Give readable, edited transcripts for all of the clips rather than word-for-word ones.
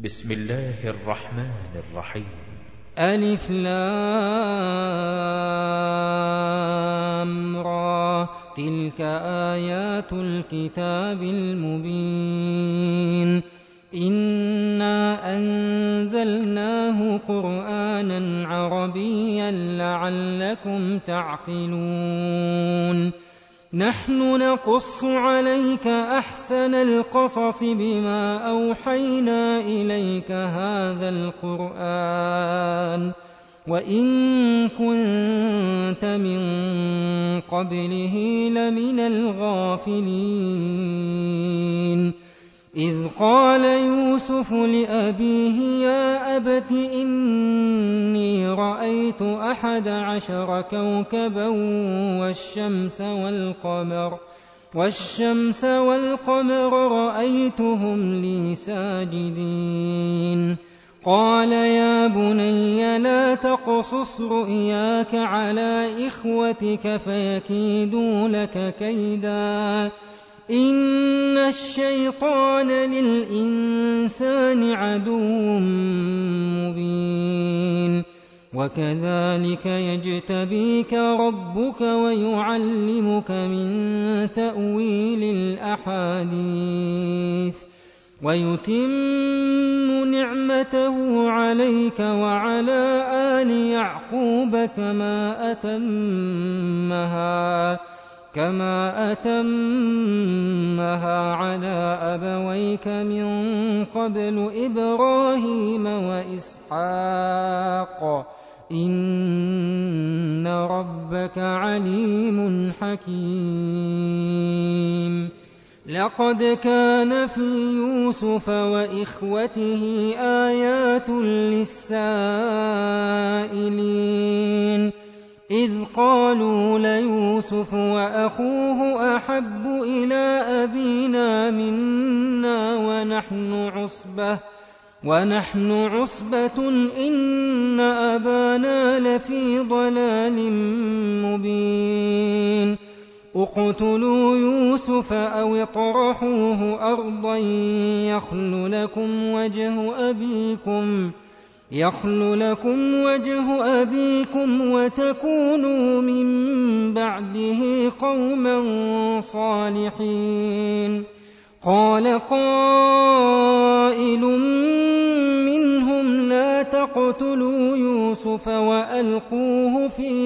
بسم الله الرحمن الرحيم. ألف لام را تلك آيات الكتاب المبين إنا أنزلناه قرآنا عربيا لعلكم تعقلون نحن نقص عليك أحسن القصص بما أوحينا إليك هذا القرآن وإن كنت من قبله لمن الغافلين إذ قال يوسف لأبيه يا أبت إني رأيت 11 كوكبا والشمس والقمر رأيتهم لي ساجدين قال يا بني لا تقصص رؤياك على إخوتك فيكيدوا لك كيدا إن الشيطان للإنسان عدو مبين وكذلك يجتبيك ربك ويعلمك من تأويل الأحاديث ويتم نعمته عليك وعلى آل يعقوب كما أتمها على أبويك من قبل إبراهيم وإسحاق إن ربك عليم حكيم لقد كان في يوسف وإخوته آيات للسائلين إذ قالوا ليوسف وأخوه أحب إلى أبينا منا ونحن عصبة إن أبانا لفي ضلال مبين اقتلوا يوسف أو اطرحوه أرضا يخل لكم وجه أبيكم وتكونوا من بعده قوما صالحين قال قائل منهم لا تقتلوا يوسف وألقوه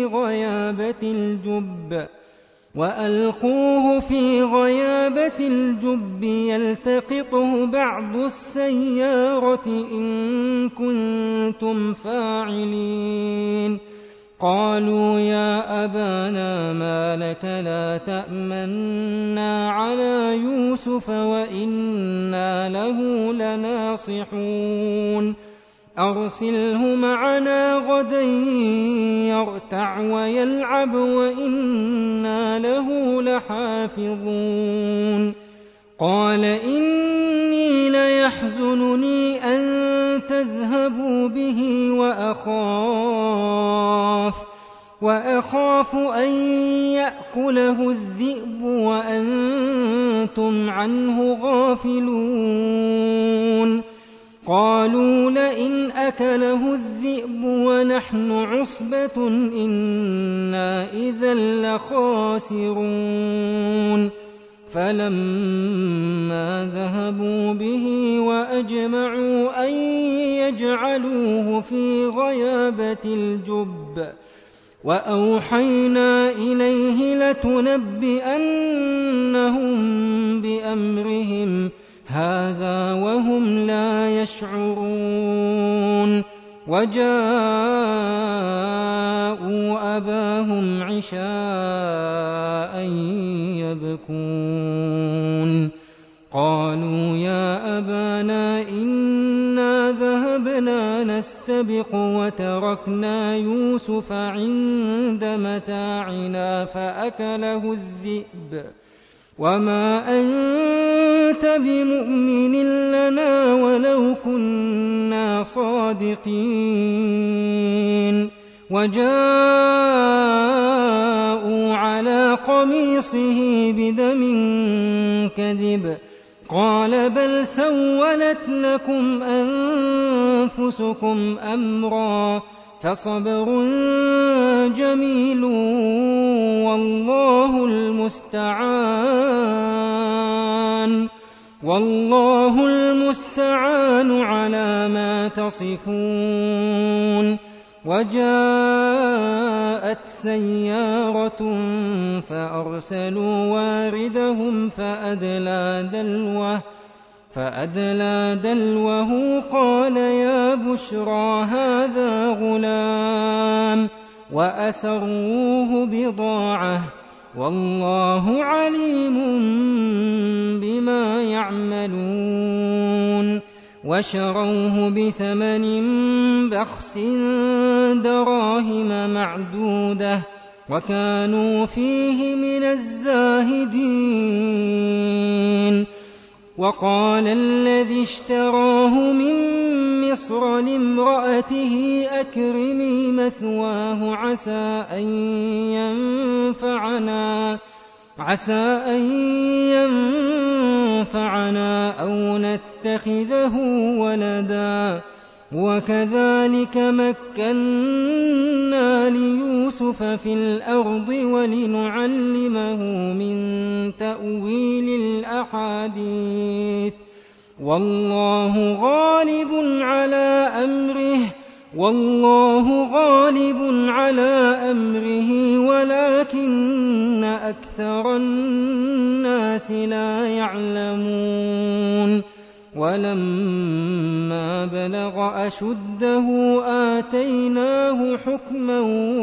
في غيابة الجب يلتقطه بعض السيارة إن كنتم فاعلين قالوا يا أبانا ما لك لا تأمنا على يوسف وإنا له لناصحون أرسله معنا غدا يرتع ويلعب وإنا له لحافظون قال إني ليحزنني أن تذهبوا به وأخاف أن يأكله الذئب وأنتم عنه غافلون قالوا لئن أكله الذئب ونحن عصبة إنا إذا لخاسرون فلما ذهبوا به وأجمعوا أن يجعلوه في غيابة الجب وأوحينا إليه لتنبئنهم بأمرهم هذا وهم لا يشعرون وجاءوا أباهم عشاء يبكون قالوا يا أبانا إنا ذهبنا نستبق وتركنا يوسف عند متاعنا فأكله الذئب وما أنت بمؤمن لنا ولو كنا صادقين وجاءوا على قميصه بدم كذب قال بل سولت لكم أنفسكم أمرا فصبر جميل والله المستعان على ما تصفون. وجاءت سيارة فأرسلوا واردهم فأدلى دلوه قال يا بشرى هذا غلام وأسروه بضاعة والله عليم بما يعملون. وشروه بثمن بخس دراهم معدودة وكانوا فيه من الزاهدين. وقال الذي اشتراه من مصر لامرأته أكرمي مثواه عسى أن ينفعنا أو نتخذه ولدا. وكذلك مكنا ليوسف في الأرض ولنعلمه من تأويل الأحاديث والله غالب على أمره ولكن أكثر الناس لا يعلمون. ولما بلغ أشده آتيناه حكما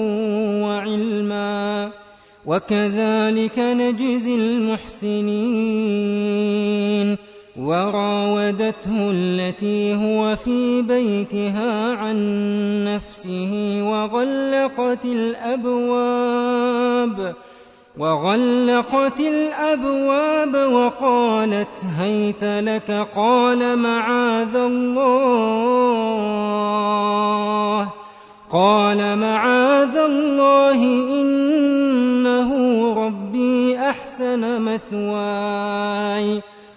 وعلما وكذلك نجزي المحسنين. وراودته التي هو في بيتها عن نفسه وغلقت الأبواب وقالت هيت لك قال معاذ الله إنه ربي أحسن مثواي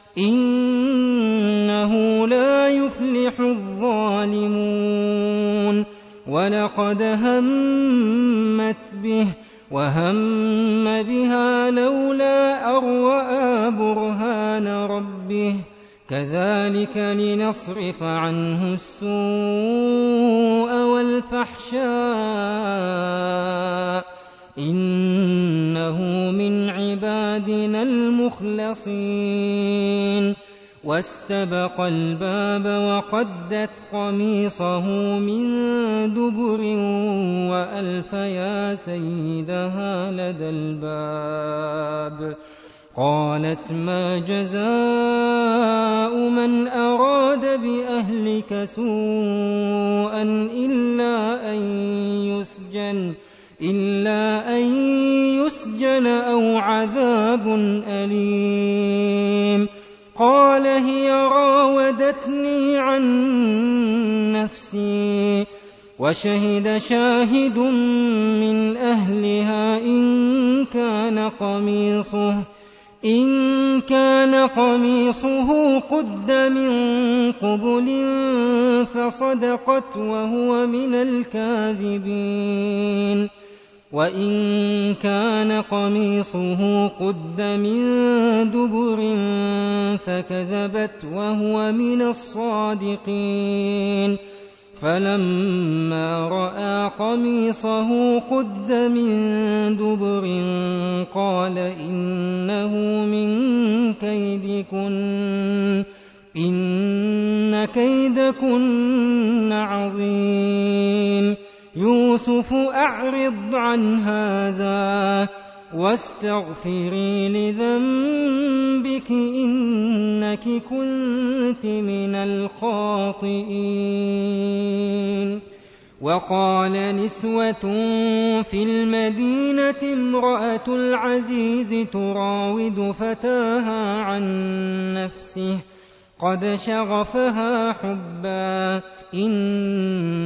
إنه لا يفلح الظالمون. ولقد همت به وهم بها لولا أن رأى برهان ربه كذلك لنصرف عنه السوء والفحشاء إنه من عبادنا المخلصين. واستبق الباب وقدت قميصه من دبر وألف يا سيدها لدى الباب. قالت ما جزاء من أراد بأهلك سوءا إلا أن يسجن أو عذاب أليم. قال هي راودتني عن نفسي وشهد شاهد من أهلها إن كان قميصه قد من قبل فصدقت وهو من الكاذبين وإن كان قميصه قد من دبر فكذبت وهو من الصادقين. فلما رأى قميصه قد من دبر قال إنه من كيدكن إن كيدكن عظيم. يوسف أعرض عن هذا واستغفري لذنبك إنك كنت من الخاطئين. وقال نسوة في المدينة امرأة العزيز تراود فتاها عن نفسه قد شغفها حبا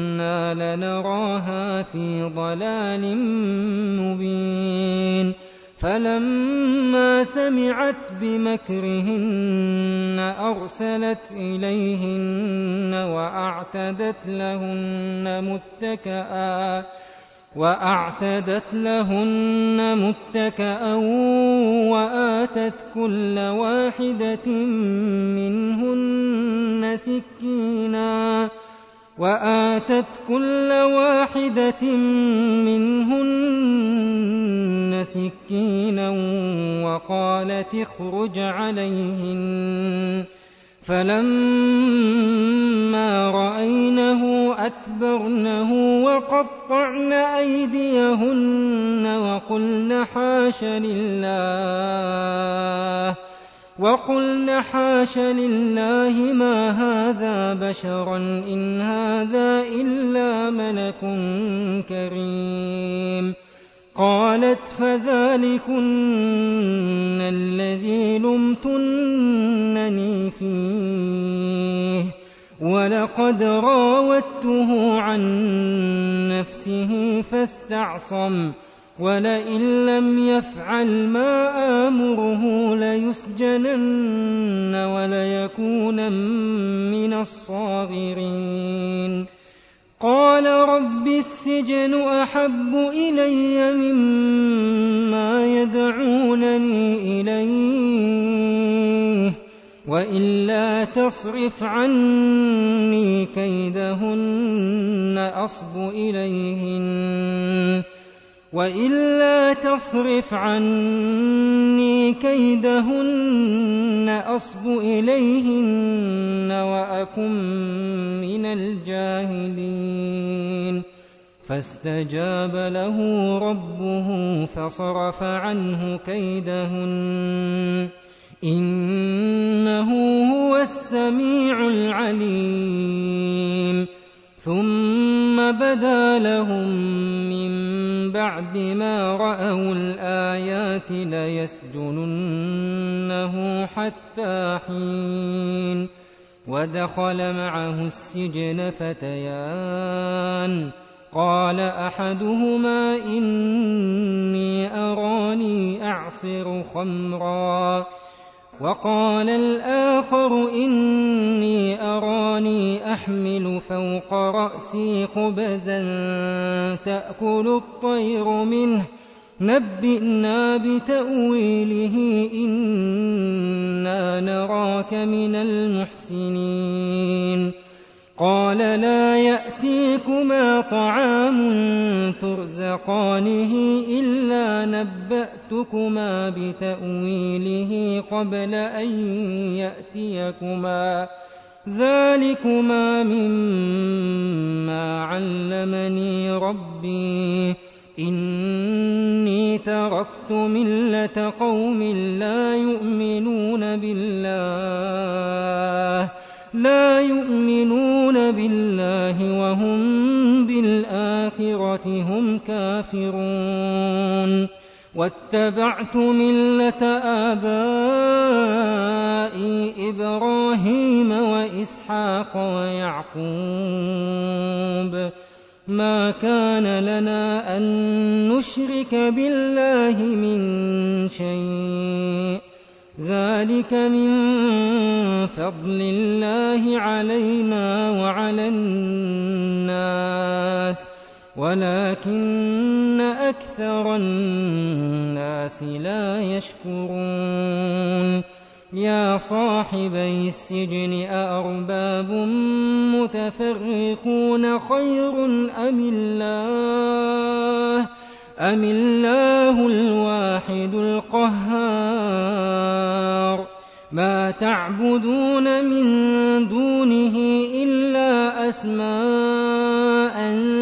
إنا لنراها في ضلال مبين. فلما سمعت بمكرهن أرسلت إليهن وأعتدت لهن متكأ وآتت كل واحدة منهن سكينا وقالت اخرج عليهن فلما رأينه أكبرنه وقطعن أيديهن وقلن حاش لله ما هذا بشرا إن هذا إلا ملك كريم. قالت فذلكن الذي لمتنني فيه ولقد راودته عن نفسه فاستعصم ولئن لم يفعل ما آمره ليسجنن وليكون من الصاغرين. قال رب السجن أحب إلي مما يدعونني إليه وإلا تصرف عني كيدهن أصب إليهن وأكن من الجاهلين. فاستجاب له ربه فصرف عنه كيدهن إنه هو السميع العليم. ثم بدا لهم من بعد ما رأوا الآيات ليسجننه حتى حين. ودخل معه السجن فتيان قال أحدهما إني أراني أعصر خمرا وقال الآخر إني أراني أحمل فوق رأسي خبزا تأكل الطير منه نبئنا بتأويله إنا نراك من المحسنين. قال لا يأتيكما طعام ترزقانه إلا نبأتكما بتأويله قبل أن يأتيكما ذلكما مما علمني ربي إني تركت ملة قوم لا يؤمنون بالله وهم بالآخرة هم كافرون. واتبعت ملة آبائي إبراهيم وإسحاق ويعقوب ما كان لنا أن نشرك بالله من شيء ذلك من فضل الله علينا وعلى الناس ولكن أكثر الناس لا يشكرون. يا صاحبي السجن أأرباب متفرقون خير أم الله الواحد القهار. ما تعبدون من دونه إلا أسماء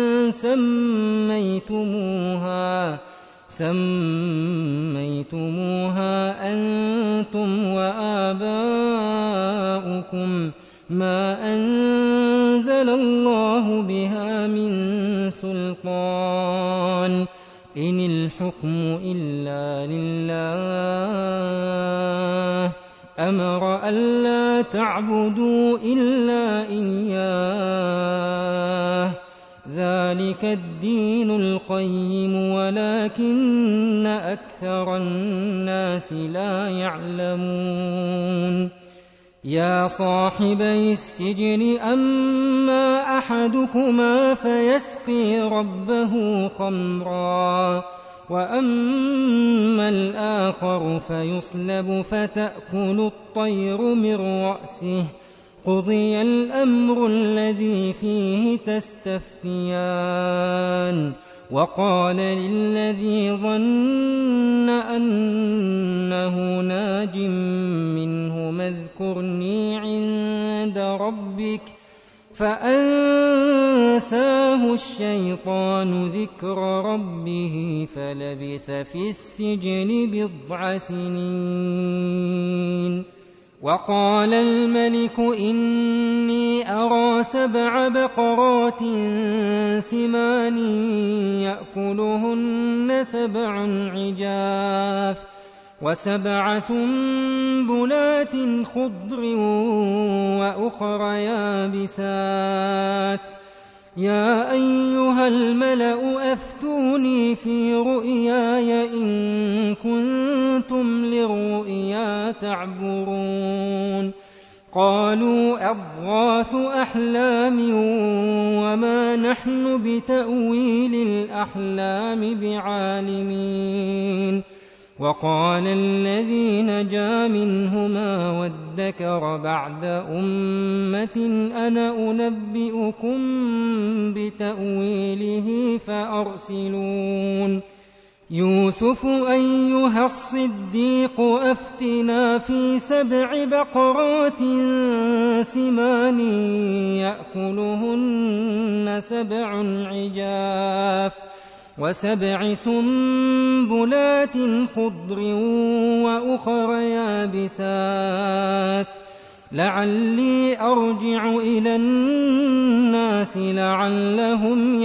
سميتموها أنتم وآباؤكم ما أنزل الله بها من سلطان إن الحكم إلا لله أمر ألا تعبدوا إلا إياه ذلك ذلك الدين القيم ولكن أكثر الناس لا يعلمون يا صاحبي السجن أما أحدكما فيسقي ربه خمرا وأما الآخر فيصلب فتأكل الطير من رأسه قضي الأمر الذي فيه تستفتيان وقال للذي ظن أنه ناج منه اذكرني عند ربك فأنساه الشيطان ذكر ربه فلبث في السجن 10 سنين وقال الملك إني أرى 7 بقرات سمان يأكلهن 7 عجاف و7 سنبلات خضر وأخر يابسات يا أيها الملأ أفتوني في رؤياي إن كنتم للرؤيا تعبرون قالوا أضغاث أحلام وما نحن بتأويل الأحلام بعالمين وقال الذي نجا منهما وادكر بعد أمة أنا أنبئكم بتأويله فأرسلون يوسف أيها الصديق أفتنا في 7 بقرات سمان يأكلهن 7 عجاف و7 سنبلات خضر وأخر يابسات لعلي أرجع إلى الناس لعلهم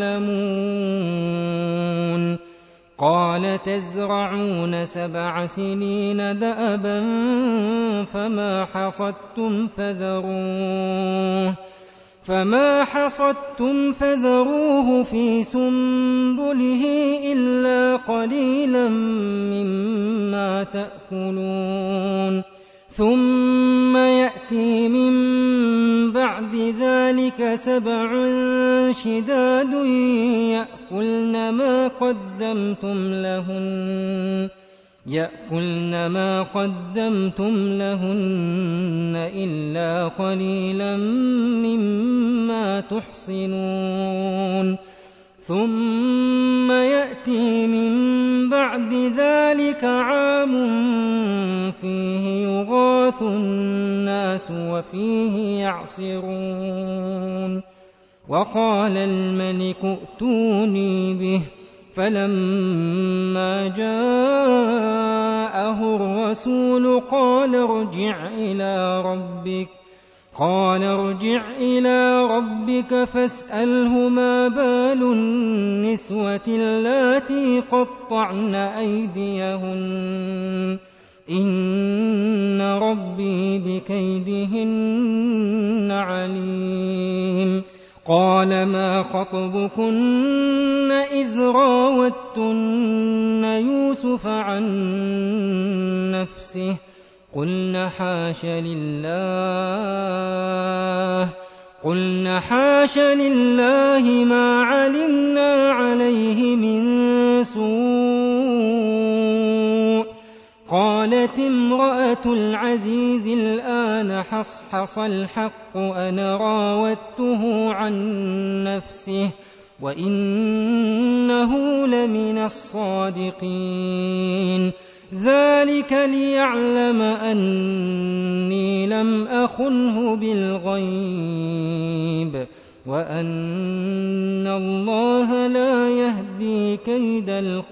يعلمون قال تزرعون 7 سنين دأبا فما حصدتم فذروه في سنبله إلا قليلا مما تأكلون ثم يأتي من بعد ذلك 7 شداد يأكلن ما قدمتم لهن إلا قليلا مما تحصنون ثم يأتي من بعد ذلك عام فيه يغاث الناس وفيه يعصرون وقال الملك ائتوني به فلما جاءه الرسول قال ارجع إلى ربك فاسأله ما بال النسوة اللاتي قطعن أيديهن إن ربي بكيدهن عليم قال ما خطبكن إذ راوتن يوسف عن نفسه قلنا حاش لله ما علمنا عليه من سوء قالت امرأة العزيز الآن حصحص الحق أنا راودته عن نفسه وإنه لمن الصادقين ذلك ليعلم أني لم أخنه بالغيب وأن الله لا يهدي كيد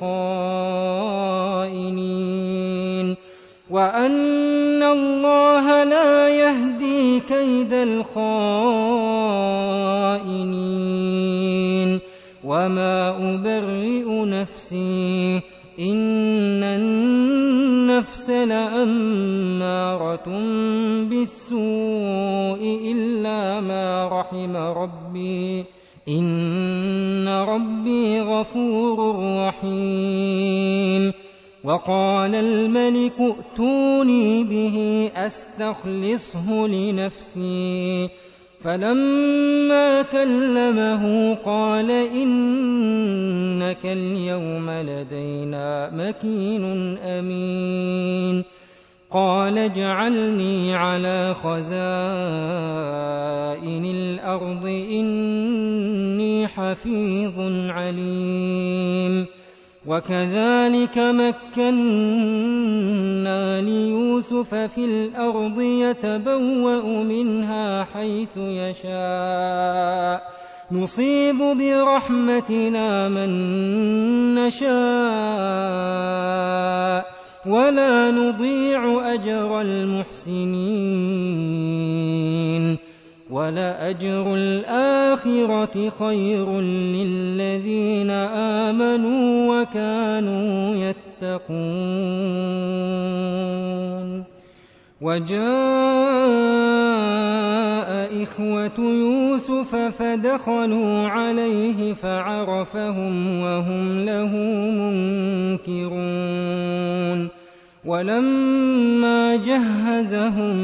الخائنين وما أبرئ نفسي إن النفس لأمارة بالسوء إلا ما رحم ربي إن ربي غفور رحيم. وقال الملك ائتوني به أستخلصه لنفسي. فلما كلمه قال إنك اليوم لدينا مكين أمين. قال اجعلني على خزائن الأرض إني حفيظ عليم. وكذلك مكنا ليوسف في الأرض يتبوأ منها حيث يشاء نصيب برحمتنا من نشاء ولا نضيع أجر المحسنين. ولأجر الآخرة خير للذين آمنوا وكانوا يتقون. وجاء إخوة يوسف فدخلوا عليه فعرفهم وهم له منكرون. ولما جهزهم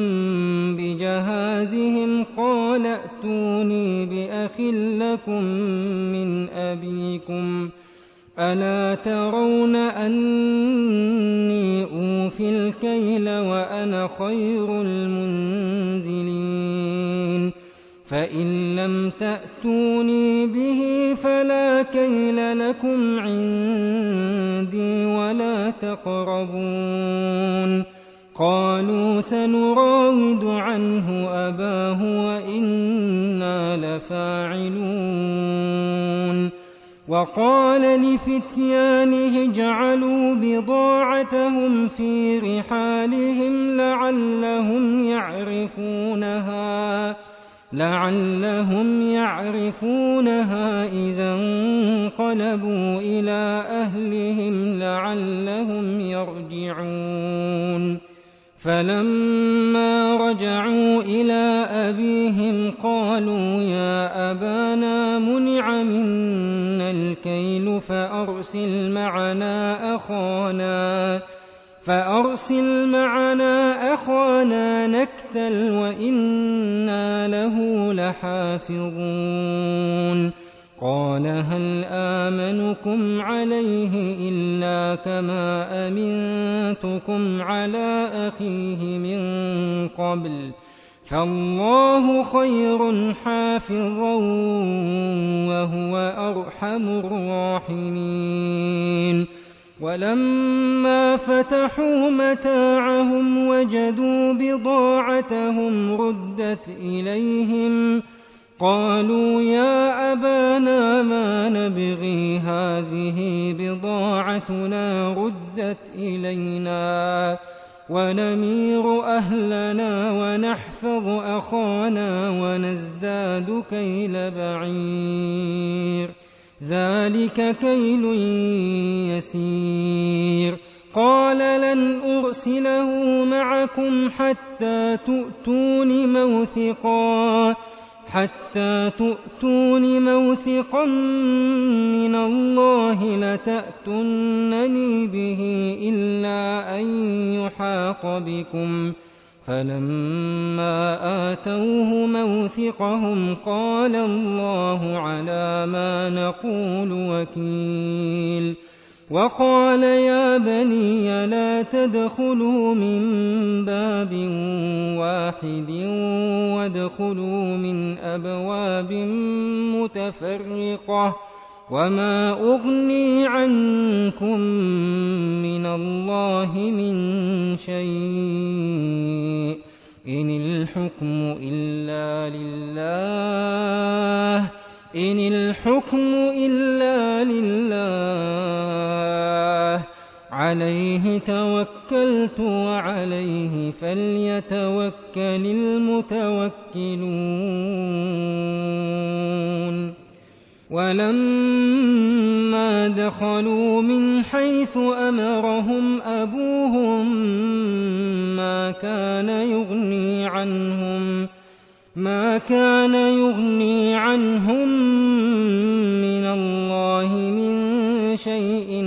بجهازهم قال ائتوني بأخ لكم من أبيكم ألا ترون أني أوفي الكيل وأنا خير المنزلين. فإن لم تأتوني به فلا كيل لكم عندي ولا تقربون. قالوا سنراود عنه أباه وإنا لفاعلون. وقال لفتيانه اجعلوا بضاعتهم في رحالهم لعلهم يعرفونها إذا انقلبوا إلى أهلهم لعلهم يرجعون. فلما رجعوا إلى أبيهم قالوا يا أبانا منع منا الكيل فأرسل معنا أخانا نكتل وإنا له لحافظون. قال هل آمنكم عليه إلا كما أمنتكم على أخيه من قبل فالله خير حافظا وهو أرحم الراحمين. ولما فتحوا متاعهم وجدوا بضاعتهم ردت إليهم قالوا يا أبانا ما نبغي هذه بضاعتنا ردت إلينا ونمير أهلنا ونحفظ أخانا ونزداد كيل بعير ذلك كيل يسير. قال لن أرسله معكم حتى تؤتون موثقا من الله لتأتونني به إلا أن يحاط بكم. فلما آتوه موثقهم قال الله على ما نقول وكيل. وقال يا بني لا تدخلوا من باب واحد وادخلوا من أبواب متفرقة وما أغني عنكم من الله من شيء إن الحكم إلا لله عليه توكلت وعليه فليتوكل المتوكلون. ولما دخلوا من حيث أمرهم أبوهم ما كان يغني عنهم ما كان يغني عنهم من الله من شيء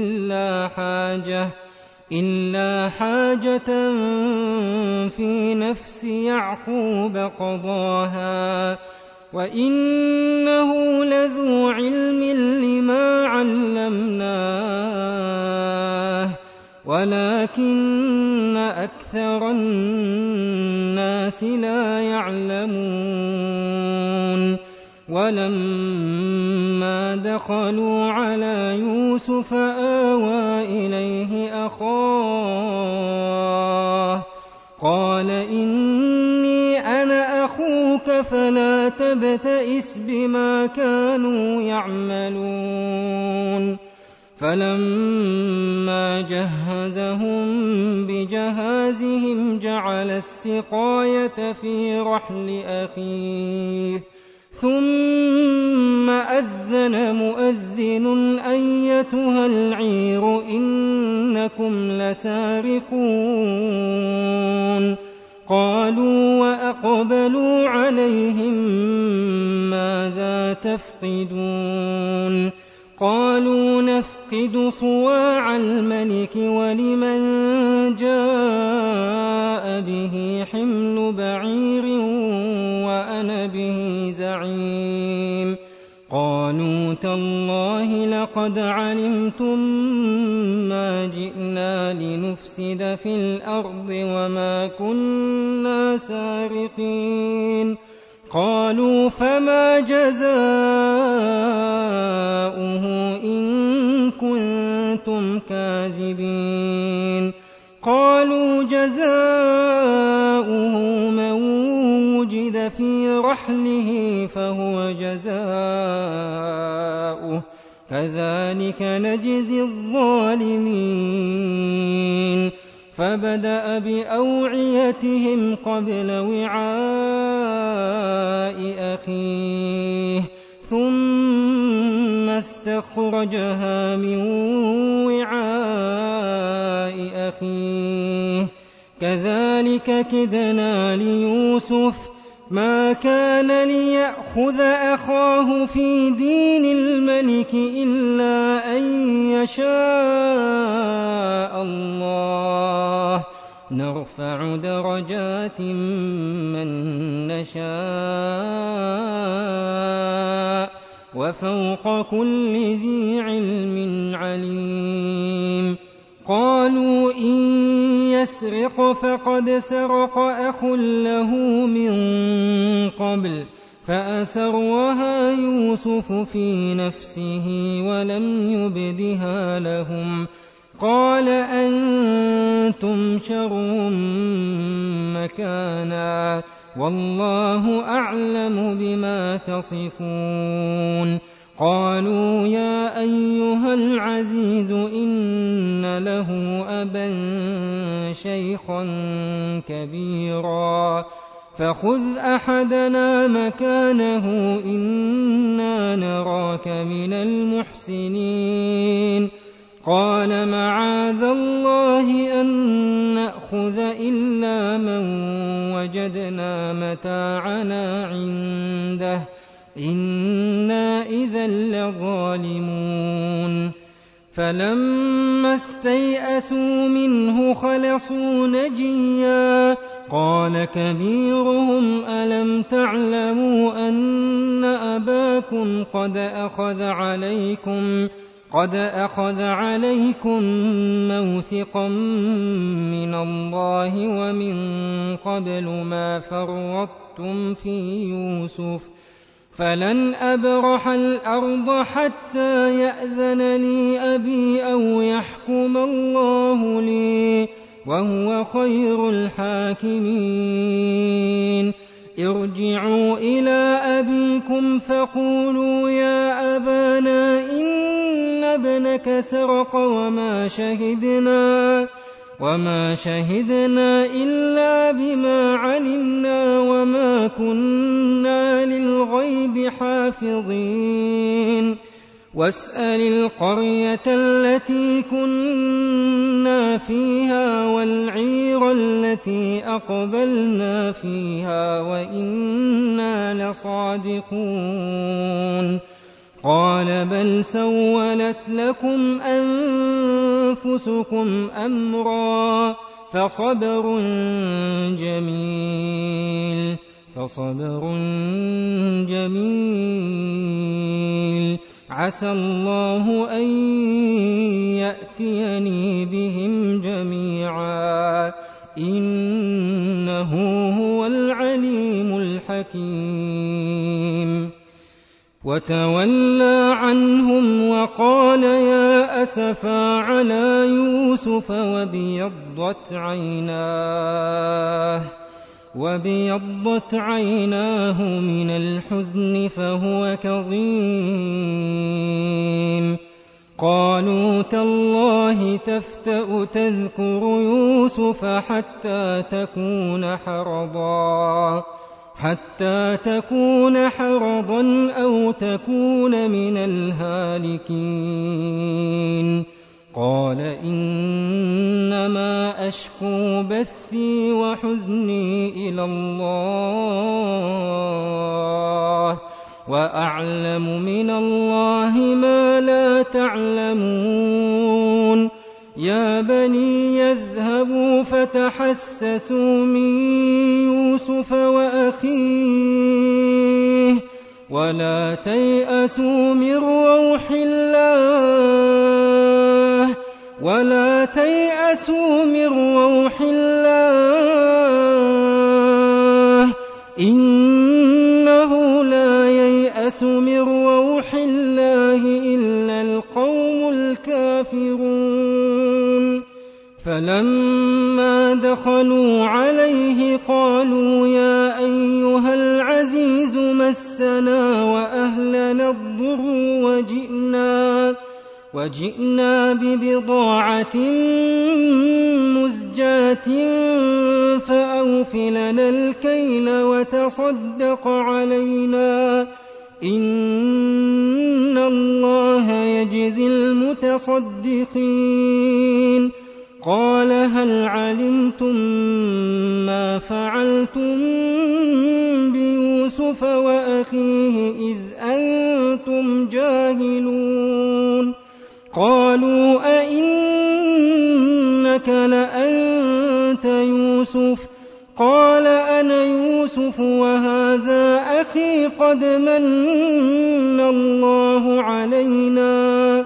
إلا حاجة في نفس يعقوب قضاها وإنه لذو علم لما علمناه ولكن أكثر الناس لا يعلمون ولما دخلوا على يوسف آوى إليه أخاه قال إني أنا أخوك فلا تبتئس بما كانوا يعملون فلما جهزهم بجهازهم جعل السقاية في رحل أخيه ثم أذن مؤذن أيتها العير إنكم لسارقون قالوا وأقبلوا عليهم ماذا تفقدون قالوا نفقد صواع الملك ولمن جاء به حمل بعير وأنا به زعيم قالوا تالله لقد علمتم ما جئنا لنفسد في الأرض وما كنا سارقين قالوا فما جزاؤه إن كنتم كاذبين قالوا جزاؤه من وجد في رحله فهو جزاؤه كذلك نجزي الظالمين فبدأ بأوعيتهم قبل وعاء أخيه ثم استخرجها من وعاء أخيه كذلك كدنا ليوسف ما كان ليأخذ أخاه في دين الملك إلا أن يشاء الله نرفع درجات من نشاء وفوق كل ذي علم عليم قالوا إن يسرق فقد سرق أخ له من قبل فأسرها يوسف في نفسه ولم يبدها لهم قال أنتم شر مكانا والله أعلم بما تصفون قالوا يا أيها العزيز إن له أبا شيخا كبيرا فخذ أحدنا مكانه إنا نراك من المحسنين قال معاذ الله أن نأخذ إلا من وجدنا متاعنا عنده إنا إذا لظالمون فلما استيئسوا منه خلصوا نجيا قال كبيرهم ألم تعلموا أن أباكم قد أخذ عليكم موثقا من الله ومن قبل ما فرطتم في يوسف فلن أبرح الأرض حتى يأذن لي أبي أو يحكم الله لي وهو خير الحاكمين ارجعوا إلى أبيكم فقولوا يا أبانا إن ابنك سرق وما شهدنا إلا بما علمنا وما كنا للغيب حافظين واسأل القرية التي كنا فيها والعير التي أقبلنا فيها وإنا لصادقون قال بل سولت لكم أنفسكم أمرا فصبر جميل عسى الله أن يأتيني بهم جميعا إنه هو العليم الحكيم وتولى عنهم وقال يا أسفا على يوسف وابيضت عيناه من الحزن فهو كظيم قالوا تالله تفتأ تذكر يوسف حتى تكون حرضا أو تكون من الهالكين قال إنما أشكو بثي وحزني إلى الله وأعلم من الله ما لا تعلمون يا بني يذهبوا فتحسسوا من يوسف وأخيه ولا تيأسوا من روح الله إنه لا ييأس من روح الله إلا القوم الكافرون فلما دخلوا عليه قالوا يا أيها العزيز مسنا وأهلنا الضر وجئنا ببضاعة مزجاة فأوف لنا الكيل وتصدق علينا إن الله يجزي المتصدقين قال هل علمتم ما فعلتم بيوسف وأخيه إذ أنتم جاهلون قالوا أئنك لأنت يوسف قال أنا يوسف وهذا أخي قد من الله علينا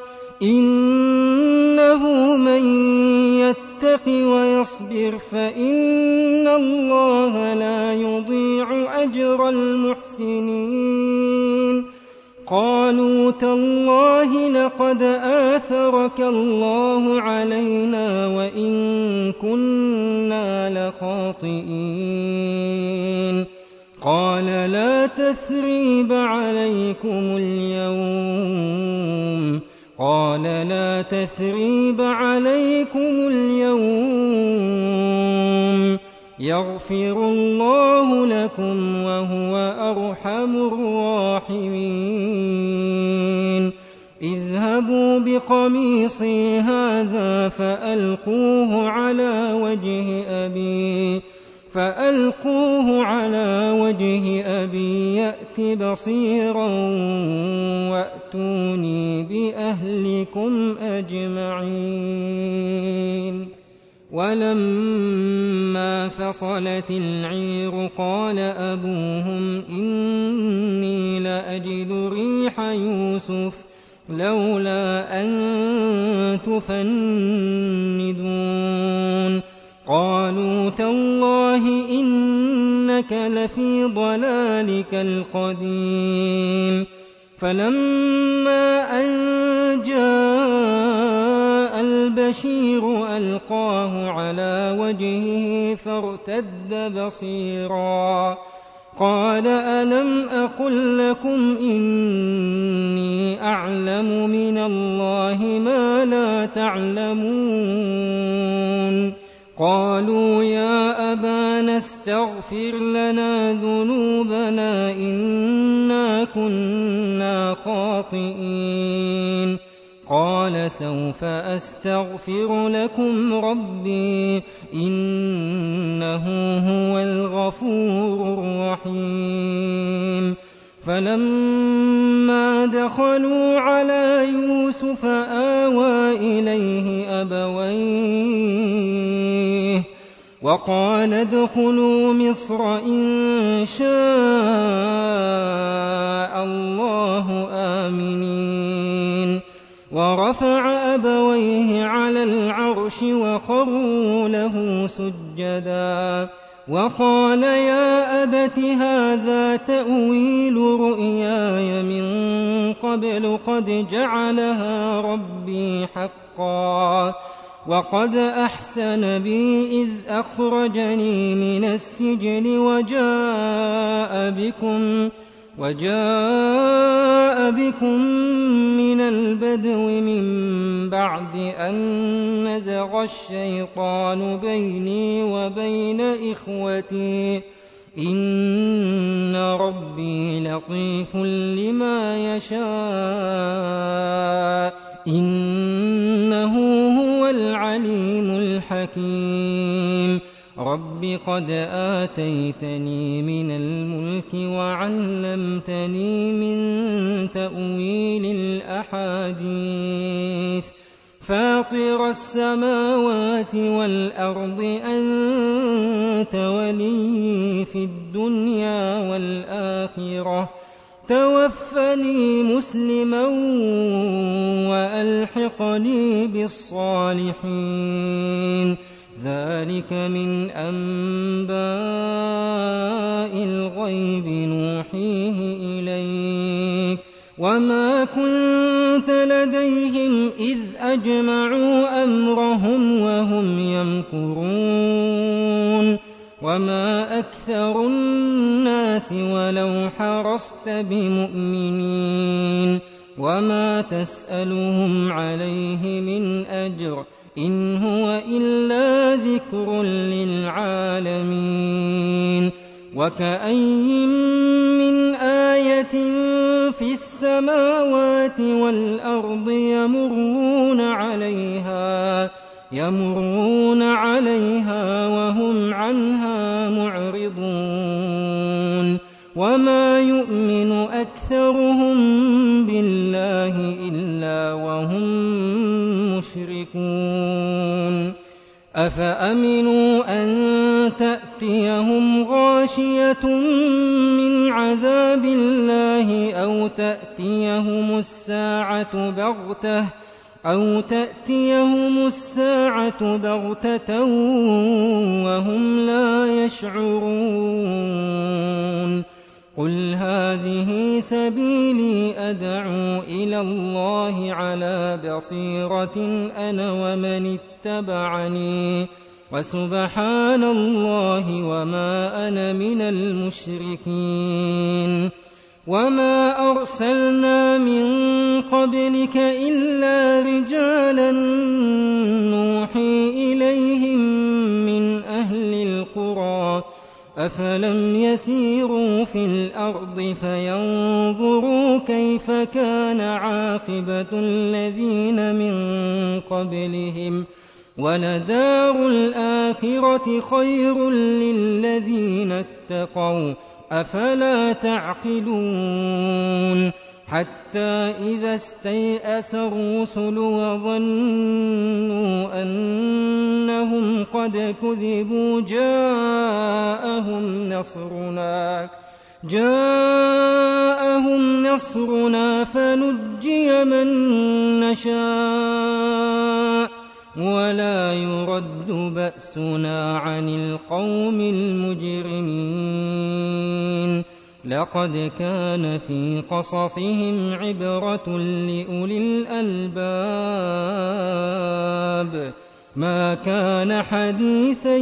إنه من يتق ويصبر فإن الله لا يضيع أجر المحسنين قالوا تالله لقد آثرك الله علينا وإن كنا لخاطئين قال لا تثريب عليكم اليوم يغفر الله لكم وهو أرحم الراحمين اذهبوا بقميصي هذا فألقوه على وجه أبي يأت بصيرا وأتوني بأهلكم أجمعين ولما فصلت العير قال أبوهم إني لأجد ريح يوسف لولا أن تفندون قالوا تالله إنك لفي ضلالك القديم فلما أن جاء البشير ألقاه على وجهه فارتد بصيرا قال ألم أقل لكم إني أعلم من الله ما لا تعلمون قالوا يا أبانا استغفر لنا ذنوبنا إنا إِنَّا كُنَّا خَاطِئِينَ قَالَ سَوْفَ أَسْتَغْفِرُ لَكُمْ رَبِّي إِنَّهُ هُوَ الْغَفُورُ الرَّحِيمُ فَلَمَّا دَخَلُوا عَلَىٰ يُوسُفَ آوَىٰ إِلَيْهِ أَبَوَيْهِ وَقَالَ ادْخُلُوا مِصْرَ إِن شَاءَ اللَّهُ آمِنِينَ وَرَفَعَ أَبَوَيْهِ عَلَى الْعَرْشِ وَخَرُّوا لَهُ سُجَّدًا وَقَالَ يَا أَبَتِ هَٰذَا تَأْوِيلُ رُؤْيَايَ مِن قَبْلُ قَدْ جَعَلَهَا رَبِّي حَقًّا وَقَدْ أَحْسَنَ بِي إِذْ أَخْرَجَنِي مِنَ السِّجْنِ وَجَاءَ بِكُم مِّنَ الْبَدْوِ مِن بَعْدِ أَن نَّزَغَ الشَّيْطَانُ بَيْنِي وَبَيْنَ إِخْوَتِي إِنَّ رَبِّي لَطِيفٌ لِّمَا يَشَاءُ إِنَّهُ هُوَ الْعَلِيمُ الْحَكِيمُ رَبِّ قَدْ آتَيْتَنِي مِنَ الْمُلْكِ وَعَلَّمْتَنِي مِن تَأْوِيلِ الْأَحَادِيثِ فَاطِرَ السَّمَاوَاتِ وَالْأَرْضِ أَنتَ وَلِيِّي فِي الدُّنْيَا وَالْآخِرَةِ تَوَفَّنِي مُسْلِمًا وَأَلْحِقْنِي بِالصَّالِحِينَ ذَلِكَ مِنْ أَنبَاءِ الْغَيْبِ نُوحِيهِ إِلَيْكَ وَمَا كُنتَ لَدَيْهِمْ إِذْ أَجْمَعُوا أَمْرَهُمْ وَهُمْ يَمْكُرُونَ وَمَا أَكْثَرُ النَّاسِ وَلَوْ حَرَصْتَ بِمُؤْمِنِينَ وَمَا تَسْأَلُهُمْ عَلَيْهِ مِنْ أَجْرٍ إِنْ هُوَ إِلَّا ذِكْرٌ لِّلْعَالَمِينَ وَكَأَيِّن مِّنْ آيَةٍ فِي السَّمَاوَاتِ وَالْأَرْضِ يَمُرُّونَ عَلَيْهَا وَهُمْ عَنْهَا مُعْرِضُونَ وَمَا يُؤْمِنُ أَكْثَرُهُم بِاللَّهِ إِلَّا وَهُم مُّشْرِكُونَ أَفَأَمِنُوا أَن تَأْتِيَهُمْ غَاشِيَةٌ مِّنْ عَذَابِ اللَّهِ أَوْ تَأْتِيَهُمُ السَّاعَةُ بَغْتَةً وَهُمْ لَا يَشْعُرُونَ قُلْ هَٰذِهِ سَبِيلِي أَدْعُو إِلَى اللَّهِ عَلَىٰ بَصِيرَةٍ أَنَا وَمَنِ اتَّبَعَنِي وَسُبْحَانَ اللَّهِ وَمَا أَنَا مِنَ الْمُشْرِكِينَ وَمَا أَرْسَلْنَا مِن قَبْلِكَ إِلَّا رِجَالًا نُّوحِي إِلَيْهِم مِّنْ أَهْلِ الْقُرَىٰ أَفَلَمْ يَسِيرُوا فِي الْأَرْضِ فَيَنظُرُوا كَيْفَ كَانَ عَاقِبَةُ الَّذِينَ مِن قَبْلِهِمْ وَلَدَارُ الْآخِرَةِ خَيْرٌ لِّلَّذِينَ اتَّقَوْا أَفَلَا تَعْقِلُونَ حَتَّىٰ إِذَا اسْتَيْأَسَ الرُّسُلُ وَظَنُّوا أَنَّهُمْ قَدْ كُذِبُوا جاءهم نصرنا فنجي من نشاء ولا يرد بأسنا عن القوم المجرمين لقد كان في قصصهم عبرة لأولي الألباب ما كان حديثا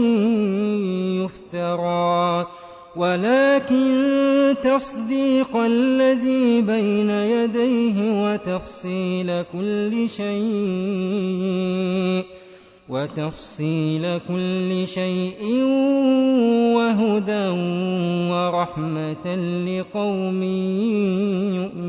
يفترى ولكن تصديق الذي بين يديه وتفصيل كل شيء وهدى رَحْمَةً لِقَوْمٍ يُؤْمِنُونَ.